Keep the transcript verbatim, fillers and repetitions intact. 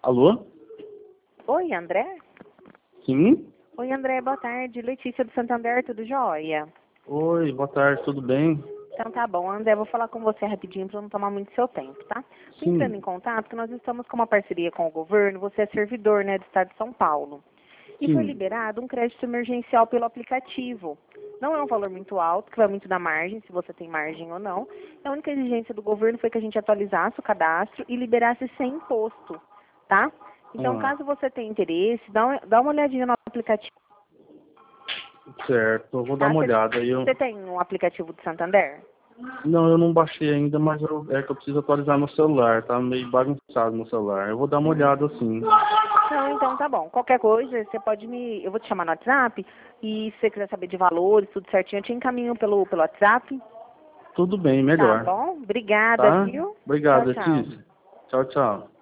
Alô? Oi, André? Sim? Oi, André, boa tarde. Letícia do Santander, tudo jóia? Oi, boa tarde, tudo bem? Então tá bom, André, vou falar com você rapidinho para não tomar muito seu tempo, tá? Tô entrando Sim. em contato que nós estamos com uma parceria com o governo, você é servidor, né, do estado de São Paulo. E foi Sim. liberado um crédito emergencial pelo aplicativo. Não é um valor muito alto, que vai muito da margem, se você tem margem ou não. A única exigência do governo foi que a gente atualizasse o cadastro e liberasse sem imposto, tá? Então, Ah, caso você tenha interesse, dá uma, dá uma olhadinha no aplicativo. certo, eu vou dar Tá? uma Você olhada. aí Eu... você tem um aplicativo do Santander? Não, eu não baixei ainda, mas eu... é que eu preciso atualizar meu celular, tá meio bagunçado meu celular. Eu vou dar uma Hum. olhada sim. Não, então tá bom. Qualquer coisa, você pode me... Eu vou te chamar no WhatsApp e se você quiser saber de valores, tudo certinho, eu te encaminho pelo, pelo WhatsApp. Tudo bem, Tá melhor. bom? Obrigada, Tá? viu? Tchau, Obrigado, tchau. Letícia. Tchau, tchau.